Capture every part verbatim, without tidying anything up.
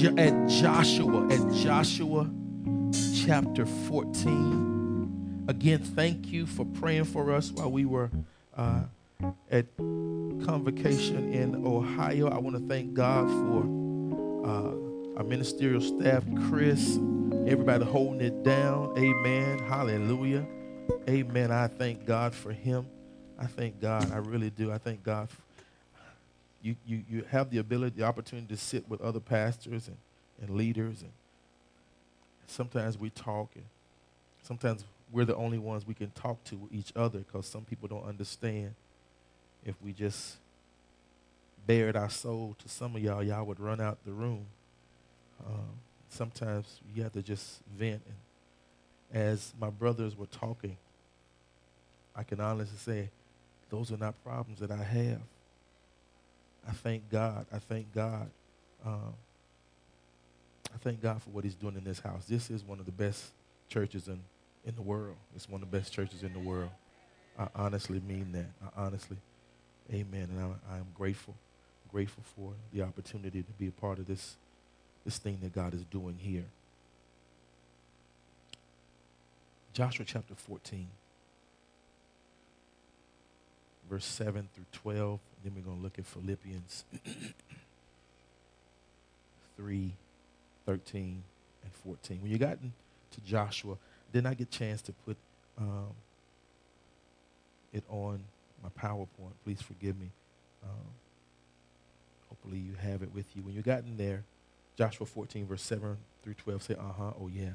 Jo- at Joshua, at Joshua chapter fourteen. Again, thank you for praying for us while we were uh, at convocation in Ohio. I want to thank God for uh, our ministerial staff, Chris, everybody holding it down. Amen. Hallelujah. Amen. I thank God for him. I thank God. I really do. I thank God. For, you, you, you have the ability, the opportunity to sit with other pastors and, and leaders. And sometimes we talk, and sometimes we're the only ones we can talk to each other because some people don't understand. If we just bared our soul to some of y'all, y'all would run out the room. Um, sometimes you have to just vent. And as my brothers were talking, I can honestly say, those are not problems that I have. I thank God. I thank God. Um, I thank God for what he's doing in this house. This is one of the best churches in, in the world. It's one of the best churches in the world. I honestly mean that. I honestly, amen. And I, I am grateful, grateful for the opportunity to be a part of this, this thing that God is doing here. Joshua chapter fourteen. Verse seven through twelve. Then we're going to look at Philippians three, thirteen, and fourteen. When you got into Joshua, did not get a chance to put um, it on my PowerPoint. Please forgive me. Um, hopefully you have it with you. When you got in there, Joshua fourteen, verse seven through twelve, say, uh-huh, oh yeah.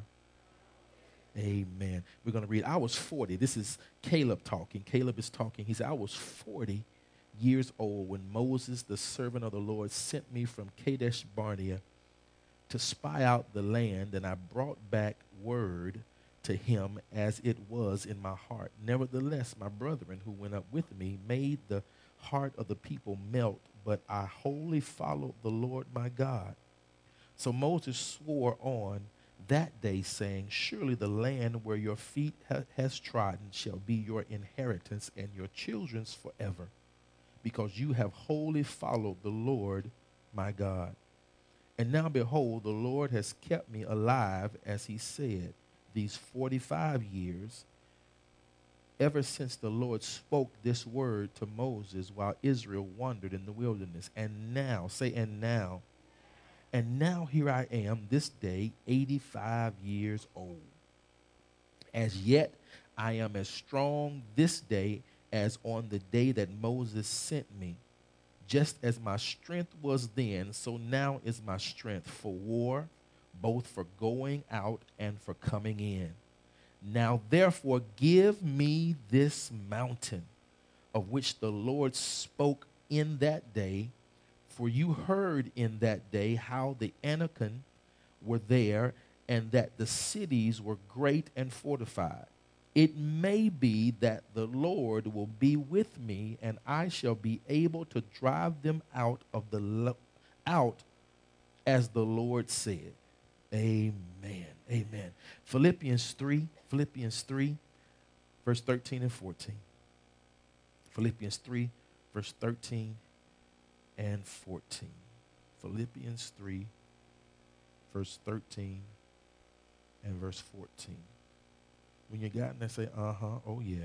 Amen. We're going to read. I was forty. This is Caleb talking. Caleb is talking. He said, I was forty years old when Moses, the servant of the Lord, sent me from Kadesh Barnea to spy out the land, and I brought back word to him as it was in my heart. Nevertheless, my brethren who went up with me made the heart of the people melt, but I wholly followed the Lord my God. So Moses swore on that day, saying, surely the land where your feet ha- has trodden shall be your inheritance and your children's forever, because you have wholly followed the Lord my God. And now behold, the Lord has kept me alive, as he said, these forty-five years, ever since the Lord spoke this word to Moses while Israel wandered in the wilderness. And now, say, and now, and now here I am this day, eighty-five years old. As yet I am as strong this day as on the day that Moses sent me. Just as my strength was then, so now is my strength for war, both for going out and for coming in. Now therefore give me this mountain of which the Lord spoke in that day. For you heard in that day how the Anakim were there, and that the cities were great and fortified. It may be that the Lord will be with me, and I shall be able to drive them out of the lo- out as the Lord said. Amen. Amen. Philippians three, Philippians three, verse thirteen and fourteen. Philippians three, verse thirteen and fourteen. Philippians three, verse thirteen and verse fourteen. When you got in there, say, uh-huh, oh yeah.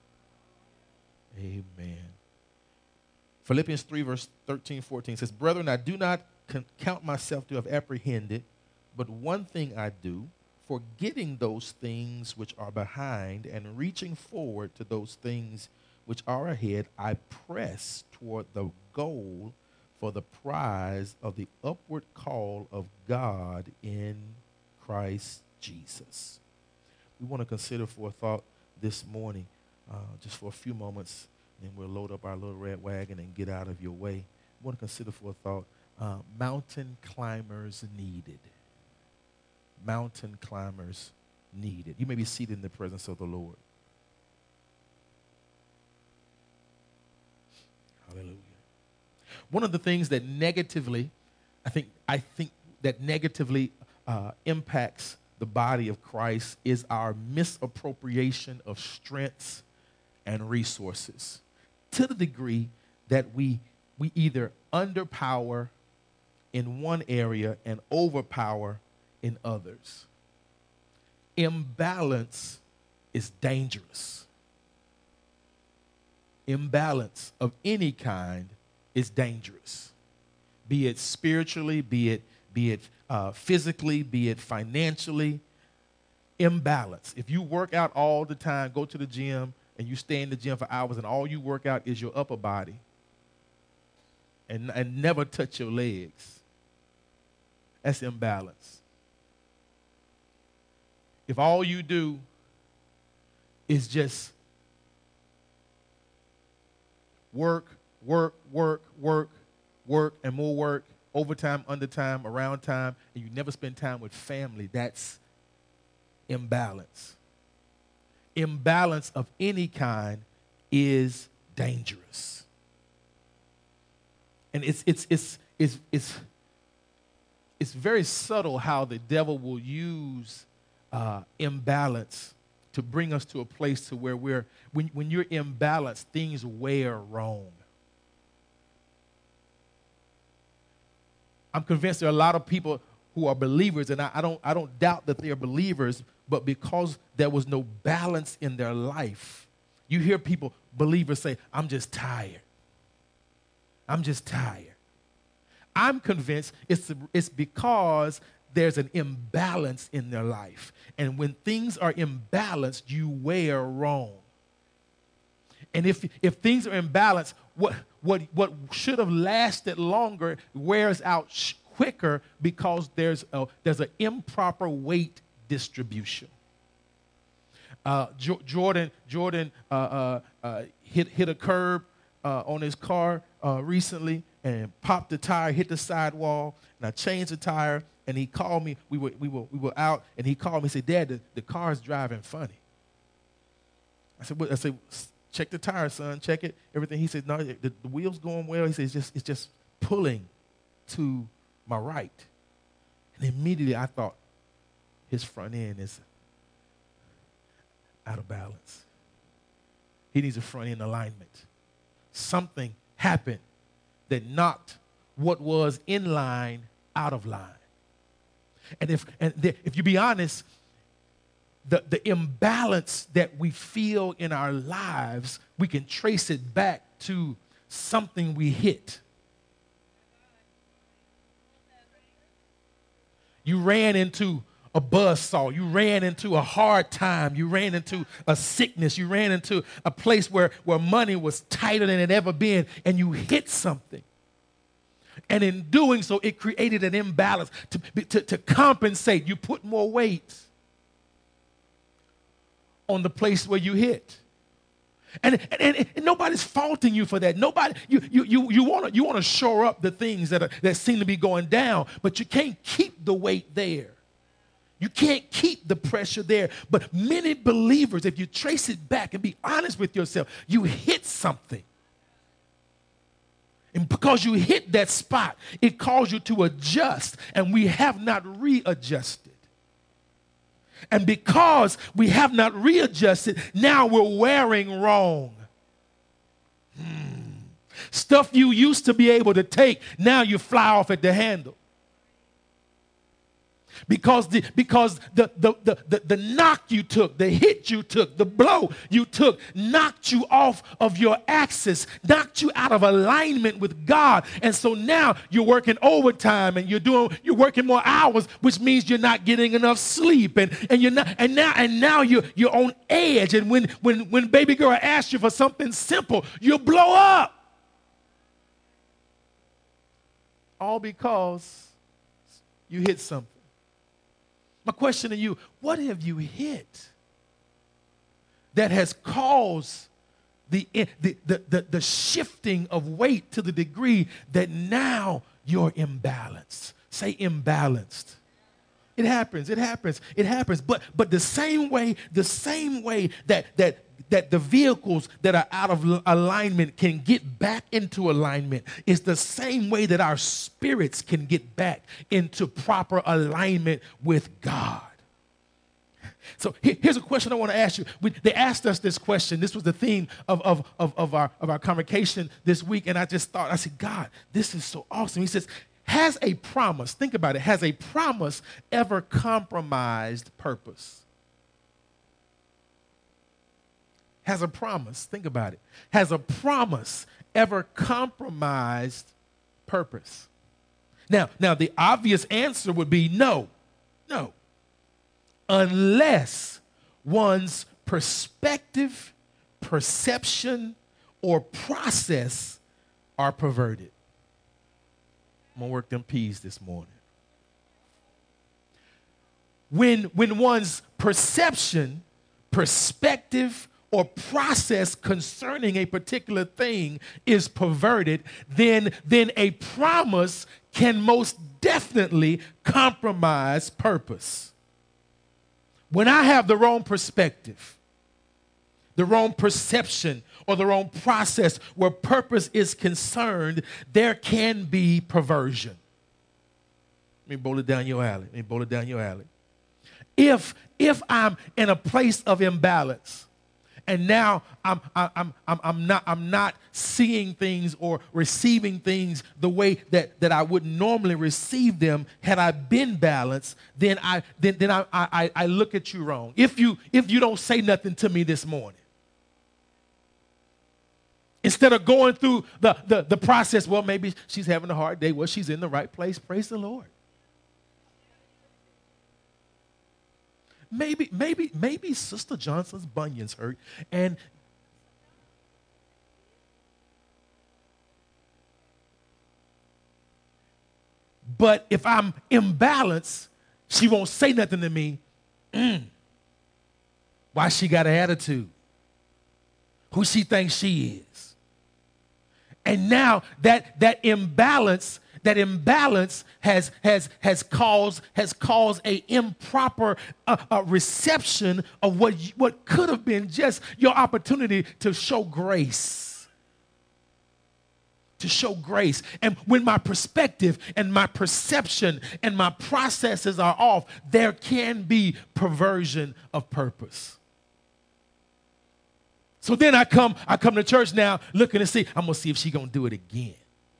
Amen. Philippians three, verse thirteen, fourteen says, brethren, I do not con- count myself to have apprehended, but one thing I do, forgetting those things which are behind and reaching forward to those things which are ahead, I press toward the goal for the prize of the upward call of God in Christ Jesus. We want to consider for a thought this morning, uh, just for a few moments, and we'll load up our little red wagon and get out of your way. We want to consider for a thought, uh, mountain climbers needed. Mountain climbers needed. You may be seated in the presence of the Lord. Hallelujah. One of the things that negatively, I think, I think that negatively uh, impacts the body of Christ is our misappropriation of strengths and resources, to the degree that we we either underpower in one area and overpower in others. Imbalance is dangerous. Imbalance of any kind is dangerous, be it spiritually, be it, be it uh, physically, be it financially. Imbalance. If you work out all the time, go to the gym, and you stay in the gym for hours, and all you work out is your upper body, and, and never touch your legs, that's imbalance. If all you do is just work, work, work, work, work, and more work, overtime, undertime, around time, and you never spend time with family, that's imbalance. Imbalance of any kind is dangerous. And it's it's it's it's it's it's very subtle how the devil will use uh, imbalance to bring us to a place to where we're when when you're imbalanced, things wear wrong. I'm convinced there are a lot of people who are believers, and I, I don't I don't doubt that they are believers, but because there was no balance in their life, you hear people, believers say, I'm just tired. I'm just tired. I'm convinced it's, it's because there's an imbalance in their life. And when things are imbalanced, you wear wrong. And if, if things are imbalanced, what, what, what should have lasted longer wears out sh- quicker because there's a, there's an improper weight distribution. Uh, jo- Jordan Jordan uh, uh, uh, hit hit a curb uh, on his car uh, recently and popped the tire, hit the sidewall, and I changed the tire. And he called me. We were we were we were out, and he called me. He said, "Dad, the, the car's driving funny." I said, what? I said, "Check the tire, son. Check it. Everything." He said, "No, the, the wheel's going well." He said, "It's just it's just pulling to my right." And immediately I thought, his front end is out of balance. He needs a front end alignment. Something happened that knocked what was in line out of line. And if and the, if you be honest, the, the imbalance that we feel in our lives, we can trace it back to something we hit. You ran into a buzzsaw. You ran into a hard time. You ran into a sickness. You ran into a place where, where money was tighter than it ever been, and you hit something. And in doing so, it created an imbalance. To, to, to compensate, you put more weight on the place where you hit. And, and, and, and nobody's faulting you for that. Nobody, you you you you want to you want to shore up the things that are, that seem to be going down, but you can't keep the weight there. You can't keep the pressure there. But many believers, if you trace it back and be honest with yourself, you hit something. And because you hit that spot, it caused you to adjust, and we have not readjusted. And because we have not readjusted, now we're wearing wrong. Hmm. Stuff you used to be able to take, now you fly off at the handle. Because the because the, the, the, the, the knock you took, the hit you took, the blow you took knocked you off of your axis, knocked you out of alignment with God. And so now you're working overtime and you're doing you're working more hours, which means you're not getting enough sleep. And, and you're not and now and now you're you're on edge. And when when when baby girl asks you for something simple, you blow up. All because you hit something. My question to you, what have you hit that has caused the, the, the, the, the shifting of weight to the degree that now you're imbalanced? Say imbalanced. It happens, it happens, it happens. But but the same way, the same way that that that the vehicles that are out of alignment can get back into alignment is the same way that our spirits can get back into proper alignment with God. So here's a question I want to ask you. We, they asked us this question. This was the theme of, of, of, of, our, of our convocation this week. And I just thought, I said, God, this is so awesome. He says, Has a promise, think about it, has a promise ever compromised purpose? Has a promise, think about it, has a promise ever compromised purpose? Now, now the obvious answer would be no, no. Unless one's perspective, perception, or process are perverted. I'm gonna work them P's this morning. When, when one's perception, perspective, or process concerning a particular thing is perverted, then, then a promise can most definitely compromise purpose. When I have the wrong perspective, the wrong perception, or the wrong process where purpose is concerned, there can be perversion. Let me bowl it down your alley. Let me bowl it down your alley. If, if I'm in a place of imbalance, and now I'm, I'm, I'm, I'm, not, I'm not seeing things or receiving things the way that, that I would normally receive them had I been balanced, then I, then, then I, I, I look at you wrong. If you, if you don't say nothing to me this morning, instead of going through the, the, the process, well, maybe she's having a hard day. Well, she's in the right place. Praise the Lord. Maybe, maybe, maybe Sister Johnson's bunions hurt, and but if I'm imbalanced, she won't say nothing to me. Mm. Why she got an attitude? Who she thinks she is? And now that that imbalance. That imbalance has, has, has, caused, has caused a improper uh, uh, reception of what, what could have been just your opportunity to show grace. To show grace. And when my perspective and my perception and my processes are off, there can be perversion of purpose. So then I come, I come to church now looking to see, I'm going to see if she's going to do it again.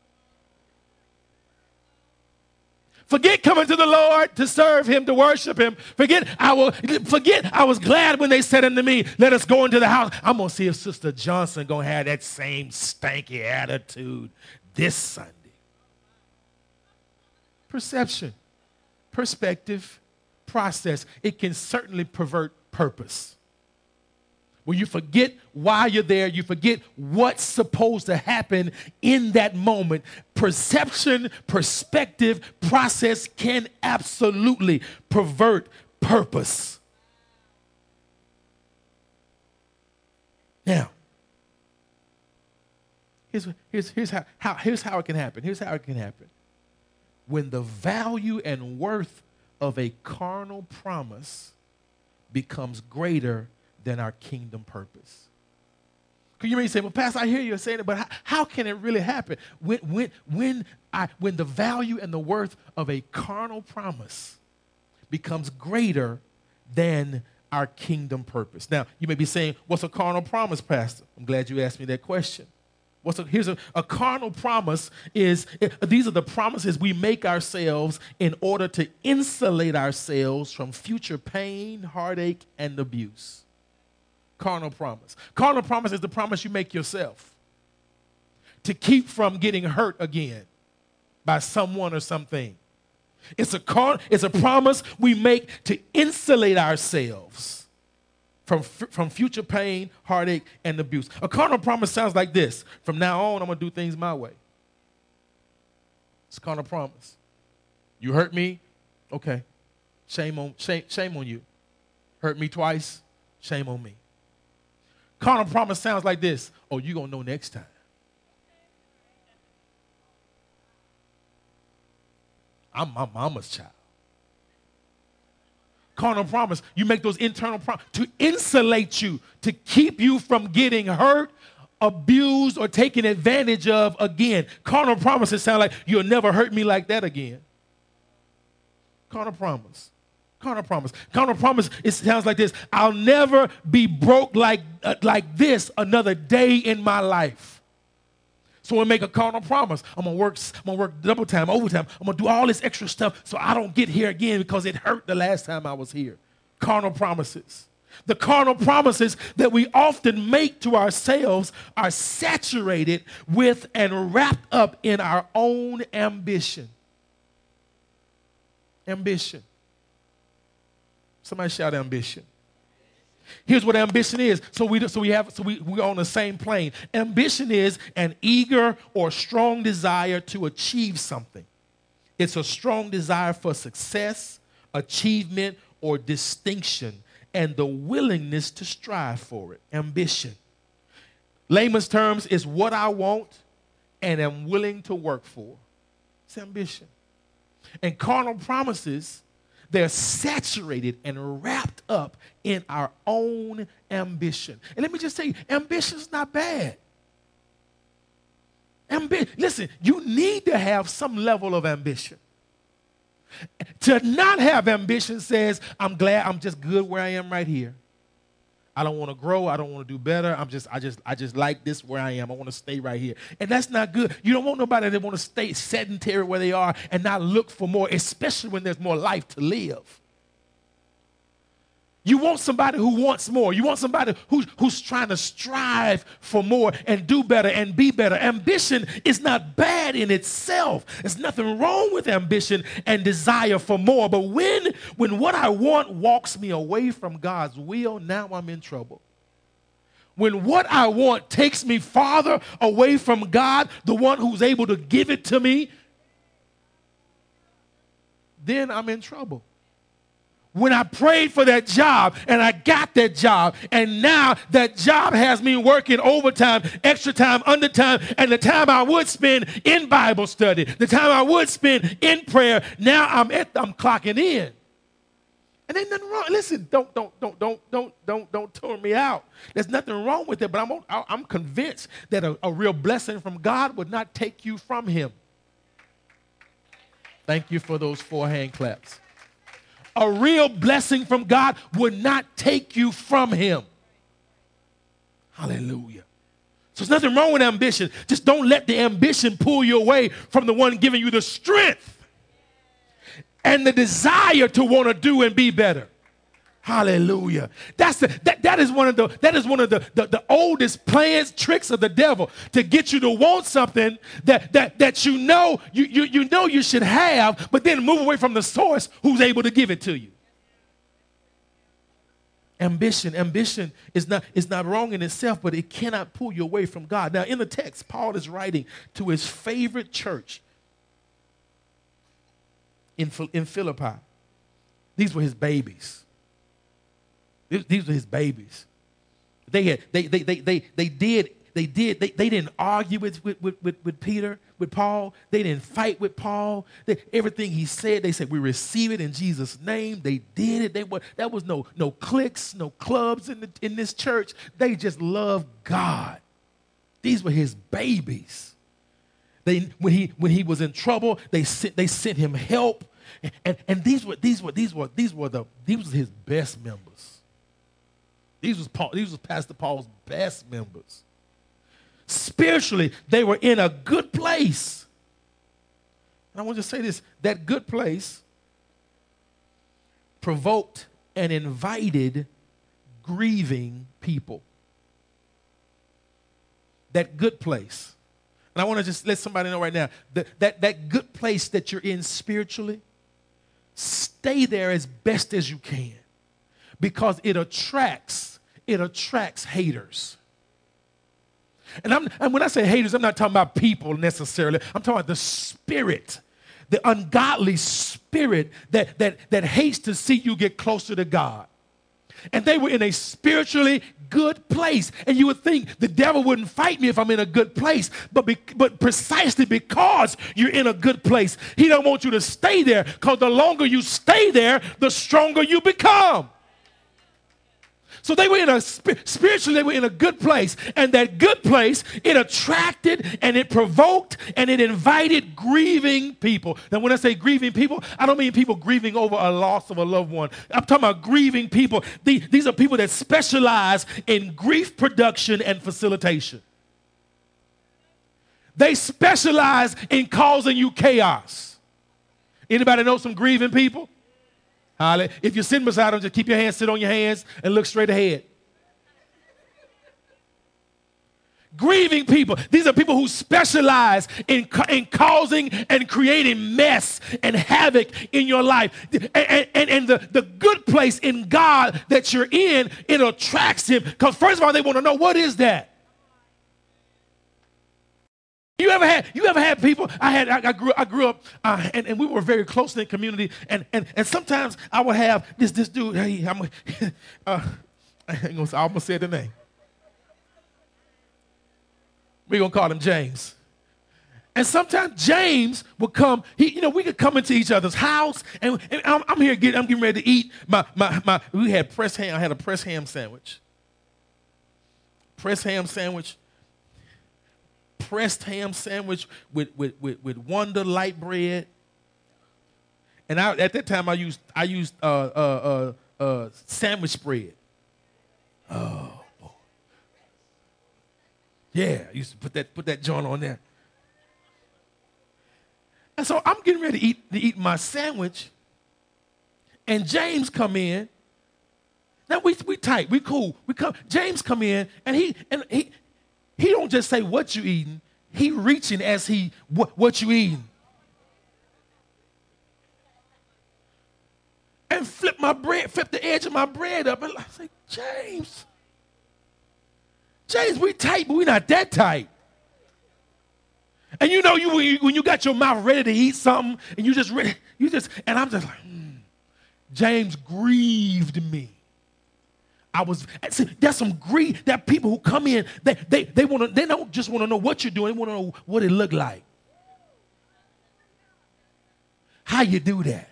Forget coming to the Lord to serve him, to worship him. Forget I, will, forget I was glad when they said unto me, let us go into the house. I'm going to see if Sister Johnson going to have that same stanky attitude this Sunday. Perception, perspective, process. It can certainly pervert purpose. When you forget why you're there, you forget what's supposed to happen in that moment. Perception, perspective, process can absolutely pervert purpose. Now, here's, here's, here's, how, how, here's how it can happen. Here's how it can happen. When the value and worth of a carnal promise becomes greater than our kingdom purpose. Because you may say, well, Pastor, I hear you saying it, but how, how can it really happen? When, when, when, I, when the value and the worth of a carnal promise becomes greater than our kingdom purpose. Now, you may be saying, what's a carnal promise, Pastor? I'm glad you asked me that question. What's a, here's a, a carnal promise is, these are the promises we make ourselves in order to insulate ourselves from future pain, heartache, and abuse. Carnal promise. Carnal promise is the promise you make yourself to keep from getting hurt again by someone or something. It's a, car, it's a promise we make to insulate ourselves from, from future pain, heartache, and abuse. A carnal promise sounds like this. From now on, I'm going to do things my way. It's a carnal promise. You hurt me? Okay. Shame on, shame, shame on you. Hurt me twice? Shame on me. Carnal promise sounds like this. Oh, you're going to know next time. I'm my mama's child. Carnal promise, you make those internal promises to insulate you, to keep you from getting hurt, abused, or taken advantage of again. Carnal promises sound like you'll never hurt me like that again. Carnal promise. Carnal promise. Carnal promise, it sounds like this. I'll never be broke like, uh, like this another day in my life. So we make a carnal promise. I'm gonna work, I'm gonna work double time, overtime. I'm gonna do all this extra stuff so I don't get here again because it hurt the last time I was here. Carnal promises. The carnal promises that we often make to ourselves are saturated with and wrapped up in our own ambition. Ambition. Somebody shout ambition. Here's what ambition is. So we so we have so we, we're on the same plane. Ambition is an eager or strong desire to achieve something. It's a strong desire for success, achievement, or distinction, and the willingness to strive for it. Ambition. Layman's terms is what I want and am willing to work for. It's ambition. And carnal promises, they're saturated and wrapped up in our own ambition. And let me just say, ambition is not bad. Ambi- Listen, you need to have some level of ambition. To not have ambition says, I'm glad I'm just good where I am right here. I don't want to grow. I don't want to do better. I'm just, I just, I just like this where I am. I want to stay right here. And that's not good. You don't want nobody that want to stay sedentary where they are and not look for more, especially when there's more life to live. You want somebody who wants more. You want somebody who, who's trying to strive for more and do better and be better. Ambition is not bad in itself. There's nothing wrong with ambition and desire for more. But when, when what I want walks me away from God's will, now I'm in trouble. When what I want takes me farther away from God, the one who's able to give it to me, then I'm in trouble. When I prayed for that job and I got that job, and now that job has me working overtime, extra time, undertime, and the time I would spend in Bible study, the time I would spend in prayer, now I'm at, I'm clocking in. And ain't nothing wrong. Listen, don't, don't, don't, don't, don't, don't, don't turn me out. There's nothing wrong with it, but I'm, I'm convinced that a, a real blessing from God would not take you from him. Thank you for those four hand claps. A real blessing from God would not take you from him. Hallelujah. So there's nothing wrong with ambition. Just don't let the ambition pull you away from the one giving you the strength and the desire to want to do and be better. Hallelujah. That's the, that, that is one of the that is one of the, the, the oldest plans, tricks of the devil, to get you to want something that that that you know you, you you know you should have, but then move away from the source who's able to give it to you. Ambition, ambition is not is not wrong in itself, but it cannot pull you away from God. Now, in the text, Paul is writing to his favorite church in, in Philippi. These were his babies. These were his babies. They had they they they they they did they did they, they didn't argue with, with, with, with Peter, with Paul. They didn't fight with Paul. They, everything he said, they said, we receive it in Jesus' name. They did it. They were that was no no cliques, no clubs in the, in this church. They just loved God. These were his babies. They when he when he was in trouble, they sent they sent him help. And, and, and these were these were these were these were the these were his best members. These was Paul, these was Pastor Paul's best members. Spiritually, they were in a good place. And I want to say this, that good place provoked and invited grieving people. That good place. And I want to just let somebody know right now, that, that, that good place that you're in spiritually, stay there as best as you can, because it attracts It attracts haters. And, I'm, and when I say haters, I'm not talking about people necessarily. I'm talking about the spirit, the ungodly spirit that, that, that hates to see you get closer to God. And they were in a spiritually good place. And you would think the devil wouldn't fight me if I'm in a good place. But, be, but precisely because you're in a good place, he don't want you to stay there, because the longer you stay there, the stronger you become. So they were in a, spiritually, they were in a good place. And that good place, it attracted and it provoked and it invited grieving people. Now, when I say grieving people, I don't mean people grieving over a loss of a loved one. I'm talking about grieving people. These are people that specialize in grief production and facilitation. They specialize in causing you chaos. Anybody know some grieving people? If you're sitting beside them, just keep your hands, sit on your hands, and look straight ahead. Grieving people. These are people who specialize in, in causing and creating mess and havoc in your life. And, and, and the, the good place in God that you're in, it attracts him. Because first of all, they want to know, what is that? You ever had you ever had people? I had I, I grew I grew up uh, and, and we were very close in the community, and, and and sometimes I would have this this dude. Hey, I'm uh, I ain't gonna, I almost said the name. We're gonna call him James. And sometimes James would come. He, you know, we could come into each other's house, and, and I'm, I'm here getting I'm getting ready to eat my my my. We had pressed ham. I had a pressed ham sandwich. Pressed ham sandwich. Pressed ham sandwich with, with, with, with Wonder light bread. And I, at that time, I used I used uh, uh, uh, uh, sandwich spread. Oh, boy. Yeah, I used to put that, put that joint on there. And so I'm getting ready to eat, to eat my sandwich, and James come in. Now, we, we tight, we cool. We come, James come in, and he and he, He don't just say what you eating. He reaching as he, what, what you eating. And flip my bread, flip the edge of my bread up. And I say, James, James, we tight, but we not that tight. And you know, you when, you when you got your mouth ready to eat something, and you just ready, you just, and I'm just like, hmm. James grieved me. I was, see, there's some greed. There are people who come in, they they they want to, they don't just want to know what you're doing, they want to know what it look like. How you do that.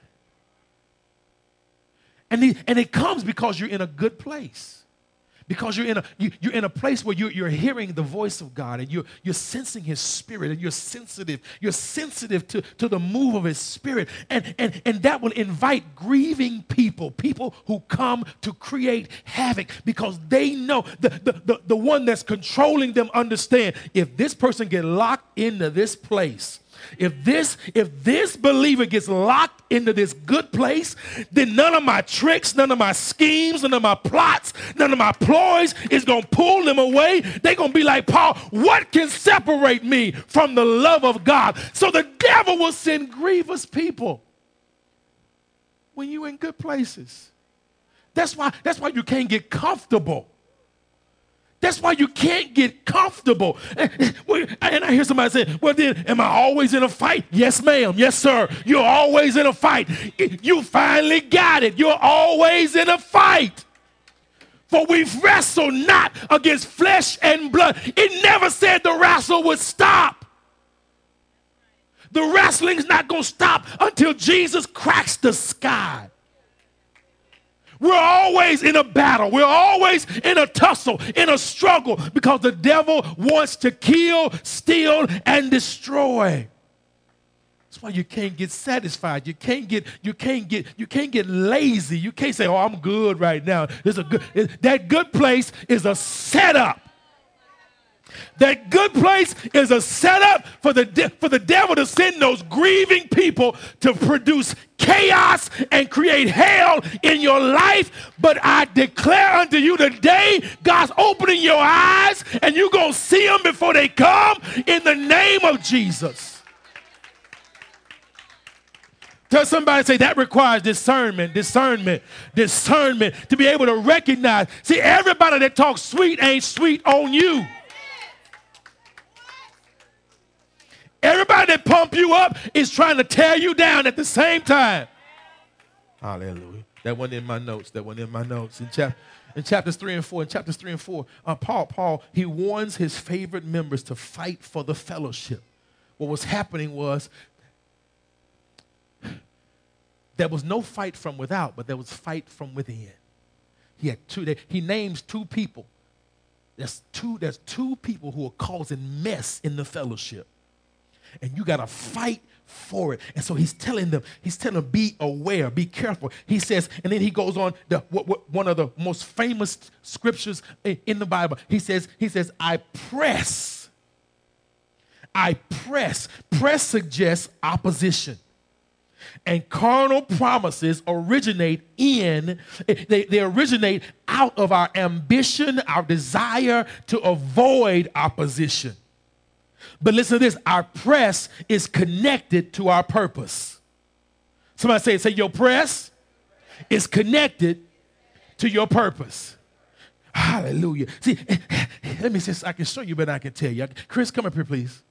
And, the, and it comes because you're in a good place. Because you're in a you, you're in a place where you're, you're hearing the voice of God, and you're you're sensing his spirit, and you're sensitive. You're sensitive to, to the move of his spirit. And, and, and that will invite grieving people, people who come to create havoc, because they know the, the, the, the one that's controlling them understand, if this person get locked into this place, If this, if this believer gets locked into this good place, then none of my tricks, none of my schemes, none of my plots, none of my ploys is going to pull them away. They're going to be like, Paul, what can separate me from the love of God? So the devil will send grievous people when you're in good places. That's why, that's why you can't get comfortable. That's why you can't get comfortable. And I hear somebody say, well, then, am I always in a fight? Yes, ma'am. Yes, sir. You're always in a fight. You finally got it. You're always in a fight. For we wrestle not against flesh and blood. It never said the wrestle would stop. The wrestling's not going to stop until Jesus cracks the sky. We're always in a battle. We're always in a tussle, in a struggle, because the devil wants to kill, steal, and destroy. That's why you can't get satisfied. You can't get, you can't get, you can't get lazy. You can't say, "Oh, I'm good right now." There's a good, that good place is a setup. That good place is a setup for the, de- for the devil to send those grieving people to produce chaos and create hell in your life. But I declare unto you today, God's opening your eyes, and you're going to see them before they come in the name of Jesus. Tell somebody, say, that requires discernment, discernment, discernment, to be able to recognize. See, everybody that talks sweet ain't sweet on you. Everybody that pump you up is trying to tear you down at the same time. Hallelujah. That one in my notes. That one in my notes. In, chap- in chapters three and four, in chapters three and four, uh, Paul, Paul, he warns his favorite members to fight for the fellowship. What was happening was there was no fight from without, but there was fight from within. He had two. They, he names two people. There's two. There's two people who are causing mess in the fellowship. And you got to fight for it. And so he's telling them, he's telling them, be aware, be careful. He says, and then he goes on, the, what, what, one of the most famous scriptures in, in the Bible. He says, he says, I press, I press. Press suggests opposition. And carnal promises originate in, they, they originate out of our ambition, our desire to avoid opposition. But listen to this, our press is connected to our purpose. Somebody say, say your press is connected to your purpose. Hallelujah. See, let me see, I can show you, but I can tell you. Chris, come up here, please.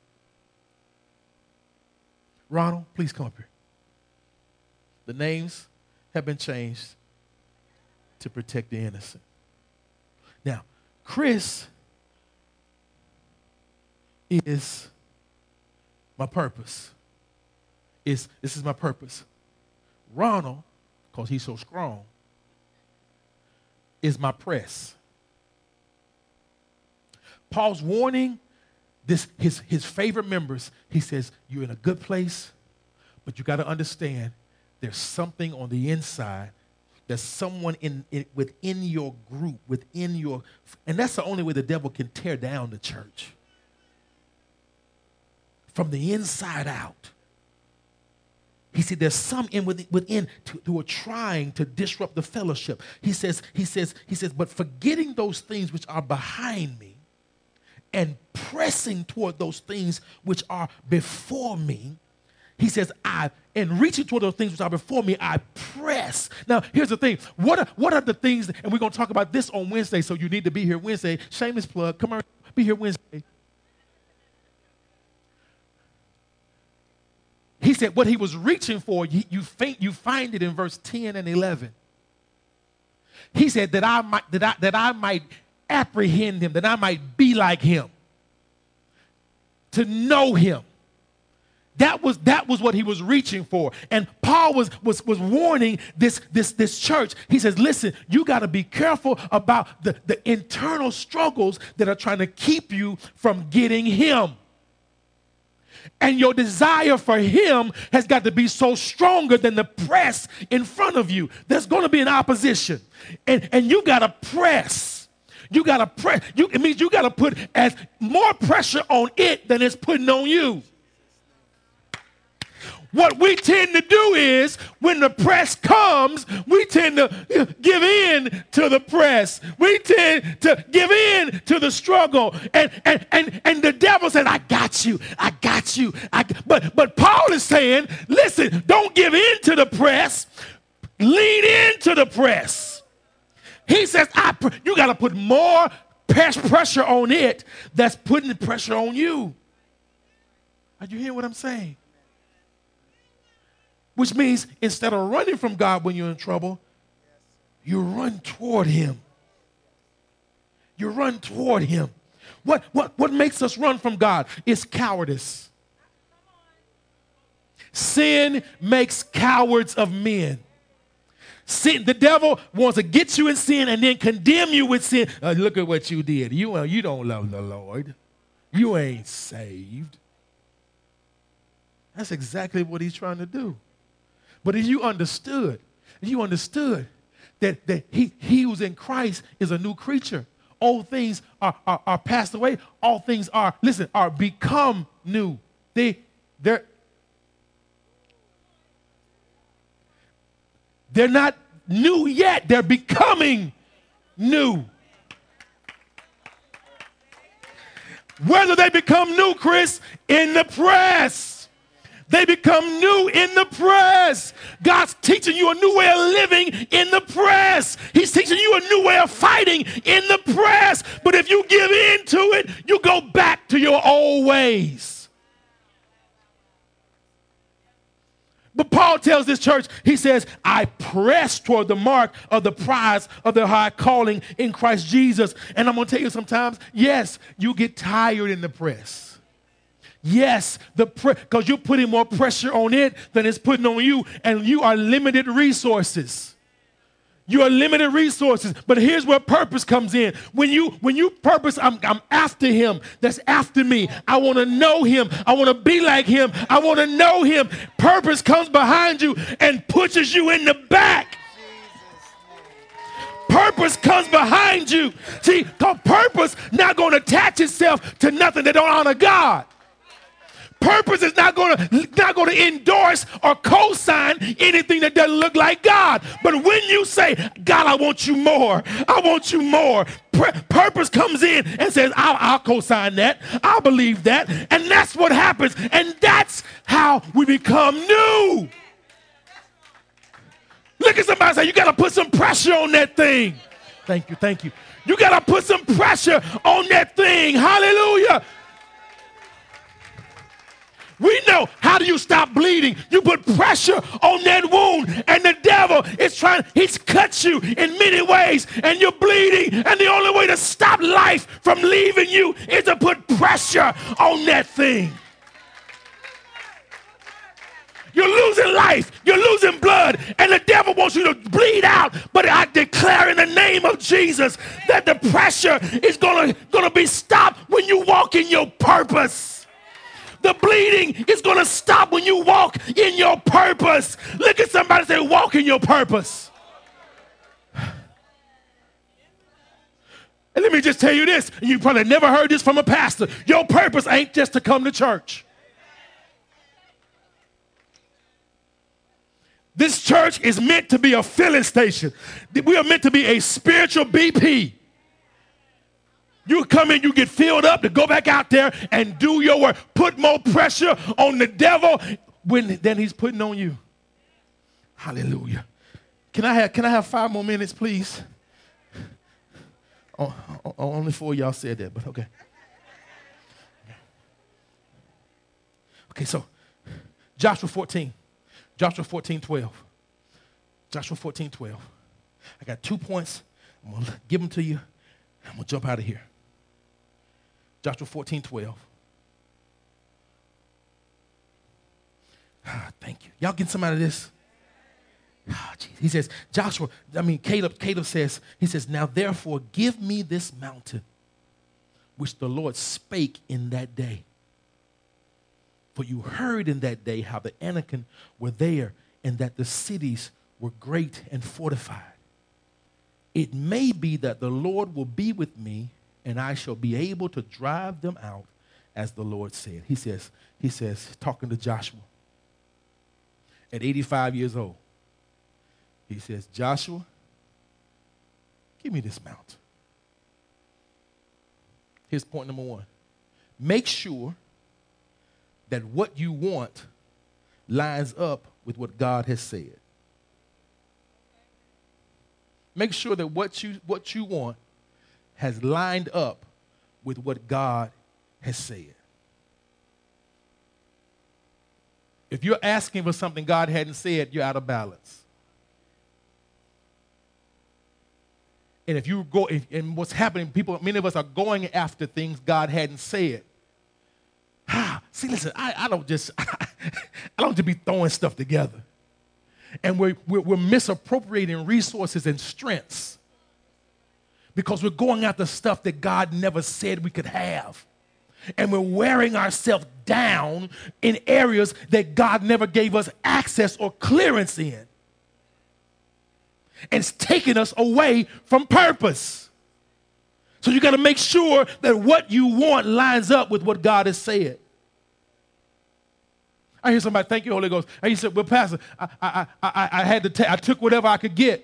Ronald, please come up here. The names have been changed to protect the innocent. Now, Chris is my purpose. Is this is my purpose. Ronald, because he's so strong, is my press. Paul's warning this his, his favorite members. He says, you're in a good place, but you got to understand there's something on the inside. There's someone in, in within your group, within your, and that's the only way the devil can tear down the church. From the inside out. He said there's some in within, within to, who are trying to disrupt the fellowship. He says, he says, he says, but forgetting those things which are behind me and pressing toward those things which are before me, he says, I, and reaching toward those things which are before me, I press. Now, here's the thing. What are, what are the things, and we're going to talk about this on Wednesday, so you need to be here Wednesday. Shameless plug. Come on, be here Wednesday. He said what he was reaching for, you, you, faint, you find it in verse ten and eleven. He said that I might, that I, that I might apprehend him, that I might be like him, to know him. That was, that was what he was reaching for. And Paul was, was, was warning this, this, this church. He says, listen, you got to be careful about the, the internal struggles that are trying to keep you from getting him. And your desire for him has got to be so stronger than the press in front of you. There's going to be an opposition. And, and you got to press. You got to press. You, it means you got to put as more pressure on it than it's putting on you. What we tend to do is, when the press comes, we tend to give in to the press. We tend to give in to the struggle. And and and, and the devil said, I got you. I got you. I, but, but Paul is saying, listen, don't give in to the press. Lean into the press. He says, I, you got to put more pressure on it that's putting the pressure on you. Are you hearing what I'm saying? Which means instead of running from God when you're in trouble, you run toward him. You run toward him. What, what, what makes us run from God is cowardice. Sin makes cowards of men. Sin, the devil wants to get you in sin and then condemn you with sin. Uh, look at what you did. You, uh, you don't love the Lord. You ain't saved. That's exactly what he's trying to do. But if you understood, if you understood that, that he, he who's in Christ is a new creature. Old things are, are, are passed away. All things are, listen, are become new. They, they're, they're not new yet. They're becoming new. Whether they become new, Chris, in the press. They become new in the press. God's teaching you a new way of living in the press. He's teaching you a new way of fighting in the press. But if you give in to it, you go back to your old ways. But Paul tells this church, he says, I press toward the mark of the prize of the high calling in Christ Jesus. And I'm going to tell you sometimes, yes, you get tired in the press. Yes, the because you're putting more pressure on it than it's putting on you, and you are limited resources. You are limited resources. But here's where purpose comes in. When you when you purpose, I'm, I'm after him. That's after me. I want to know him. I want to be like him. I want to know him. Purpose comes behind you and pushes you in the back. Purpose comes behind you. See, because purpose not going to attach itself to nothing that don't honor God. Purpose is not going to not going to endorse or co-sign anything that doesn't look like God. But when you say, God, I want you more, I want you more, purpose comes in and says, I'll, I'll co-sign that, I'll believe that, and that's what happens. And that's how we become new. Look at somebody and say, you got to put some pressure on that thing. Thank you, thank you. You got to put some pressure on that thing. Hallelujah. We know, how do you stop bleeding? You put pressure on that wound, and the devil is trying, he's cut you in many ways, and you're bleeding, and the only way to stop life from leaving you is to put pressure on that thing. You're losing life, you're losing blood, and the devil wants you to bleed out, but I declare in the name of Jesus that the pressure is gonna, gonna be stopped when you walk in your purpose. The bleeding is going to stop when you walk in your purpose. Look at somebody and say, walk in your purpose. And let me just tell you this. You probably never heard this from a pastor. Your purpose ain't just to come to church. This church is meant to be a filling station. We are meant to be a spiritual B P. You come in, you get filled up to go back out there and do your work. Put more pressure on the devil when, than he's putting on you. Hallelujah. Can I have, can I have five more minutes, please? Oh, oh, only four of y'all said that, but okay. Okay, so Joshua fourteen. Joshua fourteen, twelve. Joshua fourteen, twelve. I got two points. I'm going to give them to you. I'm going to jump out of here. Joshua fourteen, twelve. Ah, thank you. Y'all getting some out of this? Ah, he says, Joshua, I mean, Caleb, Caleb says, he says, now therefore give me this mountain, which the Lord spake in that day. For you heard in that day how the Anakim were there, and that the cities were great and fortified. It may be that the Lord will be with me, and I shall be able to drive them out, as the Lord said. He says, he says, talking to Joshua, at eighty-five years old, he says, Joshua, give me this mountain. Here's point number one. Make sure that what you want lines up with what God has said. Make sure that what you, what you want has lined up with what God has said. If you're asking for something God hadn't said, you're out of balance. And if you go, if, and what's happening, people, many of us are going after things God hadn't said. Ah, see, listen, I, I don't just, I don't just be throwing stuff together. And we're, we're, we're misappropriating resources and strengths because we're going after stuff that God never said we could have. And we're wearing ourselves down in areas that God never gave us access or clearance in. And it's taking us away from purpose. So you got to make sure that what you want lines up with what God has said. I hear somebody, thank you, Holy Ghost. And he said, well, Pastor, I, I, I, I had to ta- I took whatever I could get.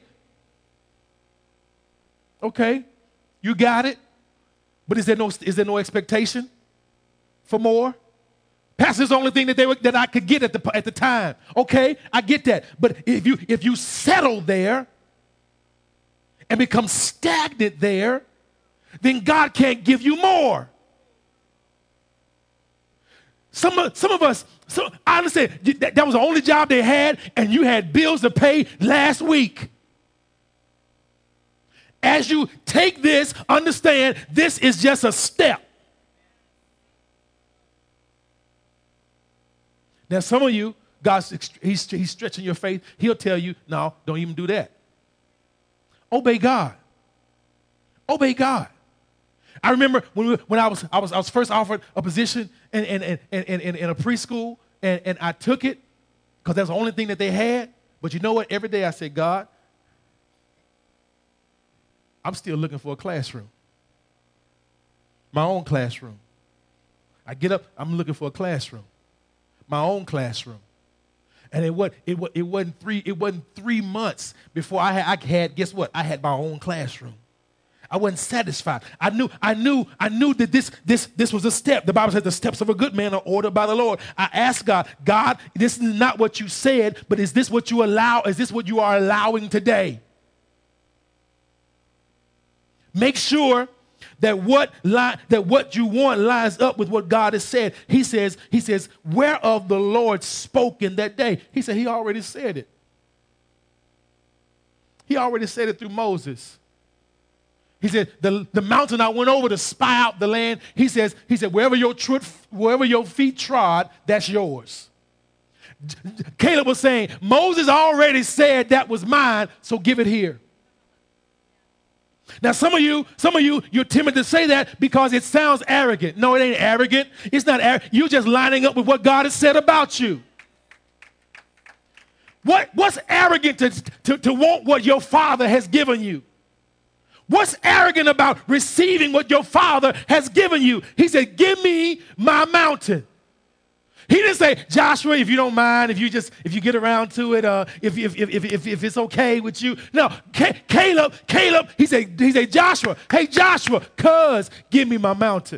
Okay, you got it. But is there no, is there no expectation for more? Pastor's the only thing that they were, that I could get at the at the time. Okay, I get that. But if you if you settle there and become stagnant there, then God can't give you more. Some of, some of us, so I understand that, that was the only job they had, and you had bills to pay last week. As you take this, understand this is just a step. Now, some of you, God's he's, he's stretching your faith. He'll tell you, no, don't even do that. Obey God. Obey God. I remember when, we, when I, was, I, was, I was first offered a position in, in, in, in, in, in a preschool, and, and I took it because that's the only thing that they had. But you know what? Every day I said, God, I'm still looking for a classroom, my own classroom. I get up, I'm looking for a classroom. my own classroom. And it wasn't, it, wa- it wasn't three, it wasn't three months before I had, I had, guess what? I had my own classroom. I wasn't satisfied. I knew, I knew, I knew that this, this, this was a step. The Bible says the steps of a good man are ordered by the Lord. I asked God, God, this is not what you said, but is this what you allow? Is this what you are allowing today? Make sure that what li- that what you want lines up with what God has said. He says, he says, whereof the Lord spoke in that day. He said he already said it. He already said it through Moses. He said, the, the mountain I went over to spy out the land, he says, he said, wherever your, tr- wherever your feet trod, that's yours. Caleb was saying, Moses already said that was mine, so give it here. Now, some of you, some of you, you're timid to say that because it sounds arrogant. No, it ain't arrogant. It's not arrogant. You're just lining up with what God has said about you. What, what's arrogant to, to, to want what your father has given you? What's arrogant about receiving what your father has given you? He said, give me my mountain. He didn't say, Joshua, if you don't mind, if you just, if you get around to it, uh, if, if, if, if, if, if it's okay with you. No, Ca- Caleb, Caleb, he said, he said, Joshua, hey, Joshua, cuz, give me my mountain.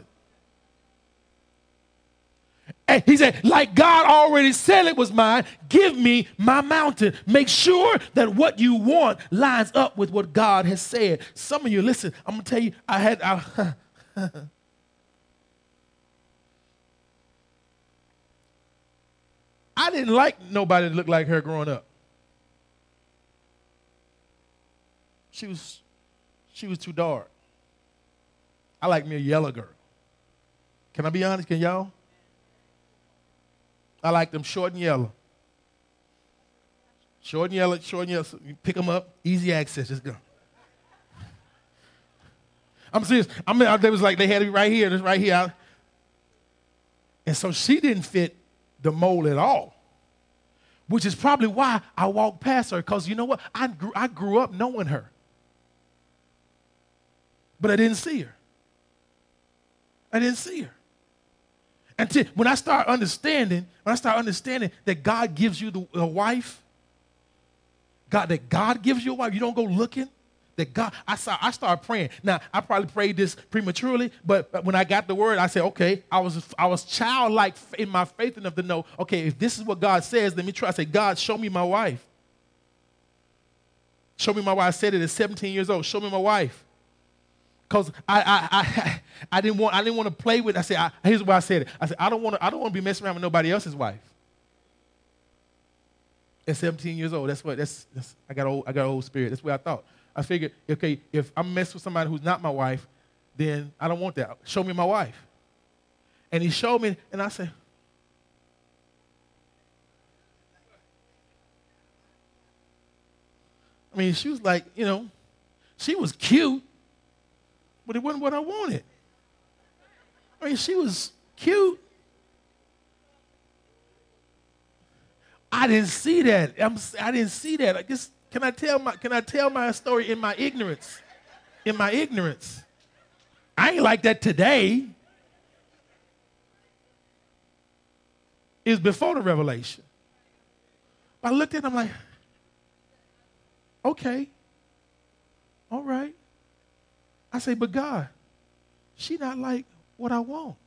And he said, like God already said it was mine, give me my mountain. Make sure that what you want lines up with what God has said. Some of you, listen, I'm going to tell you, I had, I, I didn't like nobody that looked like her growing up. She was, she was too dark. I like me a yellow girl. Can I be honest? Can y'all? I like them short and yellow. Short and yellow, short and yellow. So you pick them up, easy access, just go. I'm serious. I mean, they was like, they had it right here, this right here. And so she didn't fit the mold at all, which is probably why I walked past her, because you know what? I grew, I grew up knowing her, but I didn't see her. I didn't see her. Until when I start understanding, when I start understanding that God gives you the, a wife, God, that God gives you a wife, you don't go looking. That God, I saw, I started praying. Now, I probably prayed this prematurely, but when I got the word, I said, okay, I was I was childlike in my faith enough to know, okay, if this is what God says, let me try. I said, God, show me my wife. Show me my wife. I said it at seventeen years old. Show me my wife. Because I, I I I didn't want I didn't want to play with. I said, I, here's why I said it. I said, I don't want to I don't want to be messing around with nobody else's wife. At seventeen years old, that's what that's, that's I got old I got old spirit. That's what I thought. I figured, okay, if I'm messing with somebody who's not my wife, then I don't want that. Show me my wife. And he showed me, and I said, I mean, she was like, you know, she was cute, but it wasn't what I wanted. I mean, she was cute. I didn't see that. I'm, I didn't see that. I just, can I tell my can I tell my story in my ignorance? In my ignorance. I ain't like that today. It was before the revelation. I looked at it, I'm like, okay, all right. I say, but God, she not like what I want.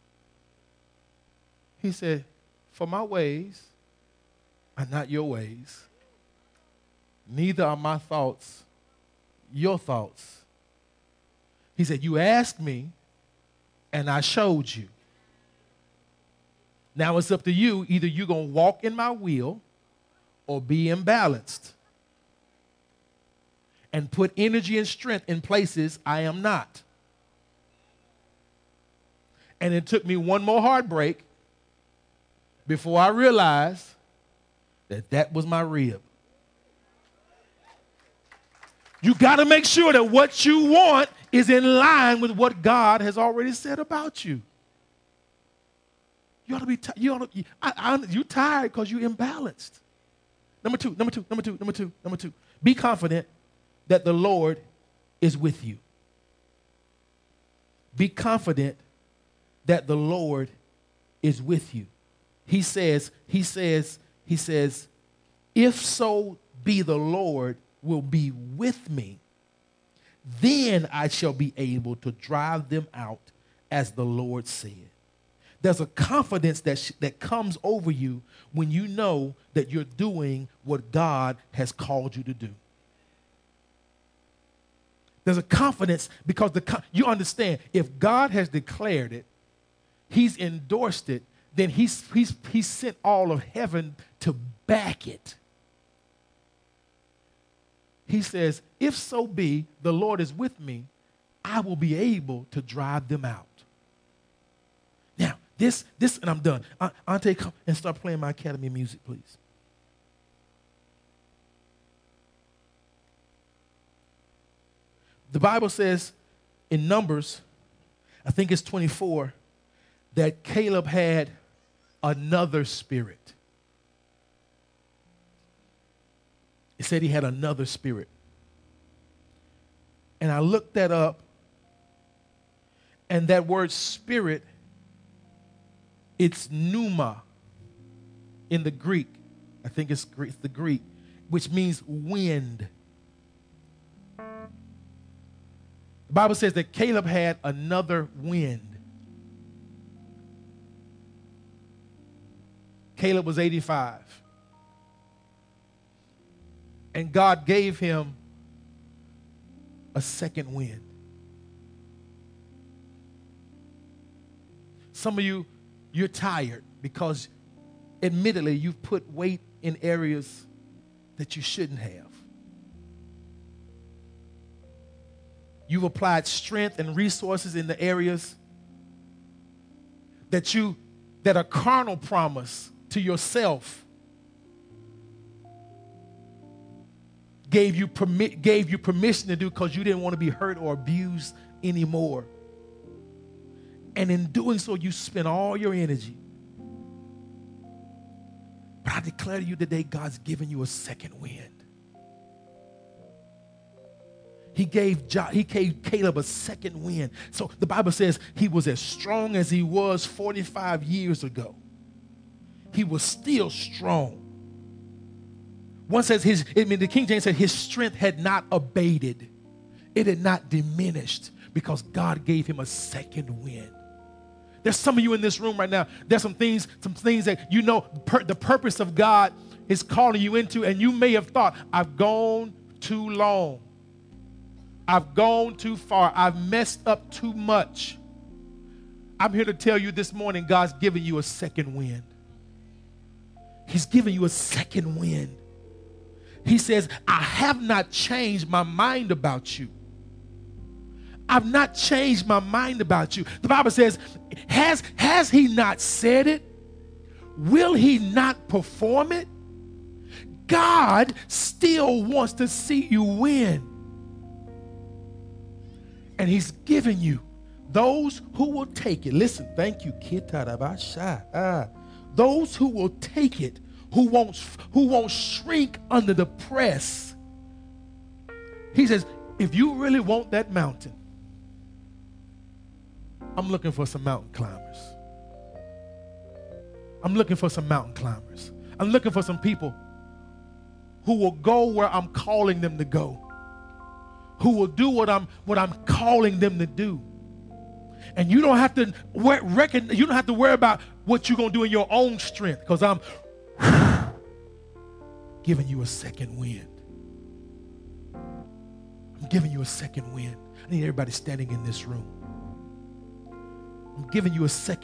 He said, for my ways are not your ways. Neither are my thoughts your thoughts. He said, you asked me, and I showed you. Now it's up to you. Either you're going to walk in my will or be imbalanced and put energy and strength in places I am not. And it took me one more heartbreak before I realized that that was my rib. You got to make sure that what you want is in line with what God has already said about you. You ought to be t- you ought to, I, I, you're tired because you're imbalanced. Number two, number two, number two, number two, number two. Be confident that the Lord is with you. Be confident that the Lord is with you. he says, he says, he says, if so be the Lord will be with me, then I shall be able to drive them out as the Lord said. There's a confidence that, sh- that comes over you when you know that you're doing what God has called you to do. There's a confidence because the you understand, if God has declared it, he's endorsed it, then he's, he's, he's sent all of heaven to back it. He says, if so be the Lord is with me, I will be able to drive them out. Now, this, this, and I'm done. Ante, come and start playing my Academy music, please. The Bible says in Numbers, I think it's twenty-four, that Caleb had another spirit. It said he had another spirit. And I looked that up, and that word spirit, it's pneuma in the Greek. I think it's the Greek, which means wind. The Bible says that Caleb had another wind. Caleb was eighty-five. And God gave him a second wind. Some of you, you're tired because admittedly you've put weight in areas that you shouldn't have. You've applied strength and resources in the areas that you that are carnal promise to yourself gave you permit gave you permission to do because you didn't want to be hurt or abused anymore. And in doing so, you spent all your energy. But I declare to you today, God's given you a second wind. He gave, jo- he gave Caleb a second wind. So the Bible says he was as strong as he was forty-five years ago. He was still strong. One says his, I mean, the King James said his strength had not abated. It had not diminished because God gave him a second wind. There's some of you in this room right now. There's some things, some things that you know per, the purpose of God is calling you into, and you may have thought, I've gone too long. I've gone too far. I've messed up too much. I'm here to tell you this morning, God's giving you a second wind. He's giving you a second wind. He says, I have not changed my mind about you. I've not changed my mind about you. The Bible says, has, has he not said it? Will he not perform it? God still wants to see you win. And he's giving you those who will take it. Listen, thank you. Ah, those who will take it, who won't, who won't shrink under the press. He says, if you really want that mountain, I'm looking for some mountain climbers. I'm looking for some mountain climbers. I'm looking for some people who will go where I'm calling them to go, who will do what I'm what I'm calling them to do. And you don't have to reckon, you don't have to worry about what you're gonna do in your own strength, because I'm giving you a second wind. I'm giving you a second wind. I need everybody standing in this room. I'm giving you a second